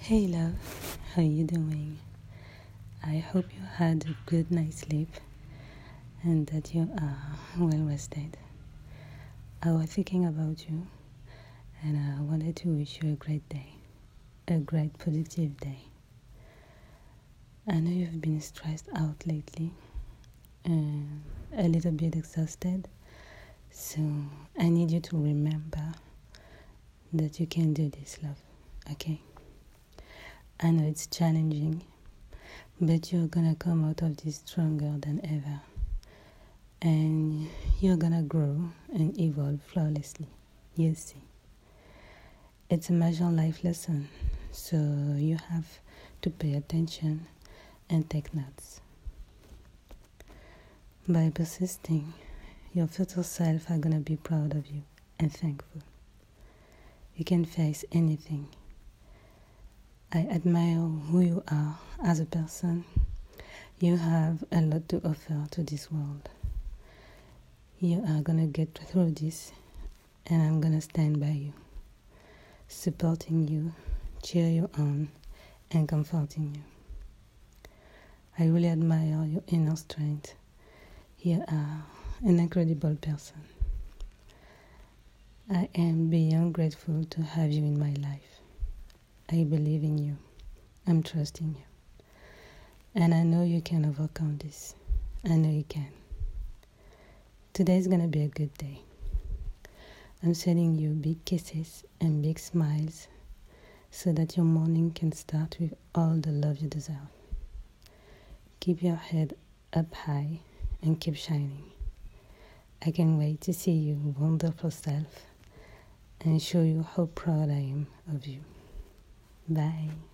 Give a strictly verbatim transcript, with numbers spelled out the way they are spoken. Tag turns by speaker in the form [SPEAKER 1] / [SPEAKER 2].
[SPEAKER 1] Hey love, how you doing? I hope you had a good night's sleep and that you are well rested. I was thinking about you and I wanted to wish you a great day, a great productive day. I know you've been stressed out lately and a little bit exhausted, so I need you to remember that you can do this, love, okay? I know it's challenging, but you're gonna come out of this stronger than ever. And you're gonna grow and evolve flawlessly. You see. It's a major life lesson, so you have to pay attention and take notes. By persisting, your future self are gonna be proud of you and thankful. You can face anything. I admire who you are as a person. You have a lot to offer to this world. You are gonna get through this, and I'm gonna stand by you, supporting you, cheer you on, and comforting you. I really admire your inner strength. You are an incredible person. I am beyond grateful to have you in my life. I believe in you. I'm trusting you. And I know you can overcome this. I know you can. Today's gonna be a good day. I'm sending you big kisses and big smiles so that your morning can start with all the love you deserve. Keep your head up high and keep shining. I can't wait to see your wonderful self and show you how proud I am of you. Bye.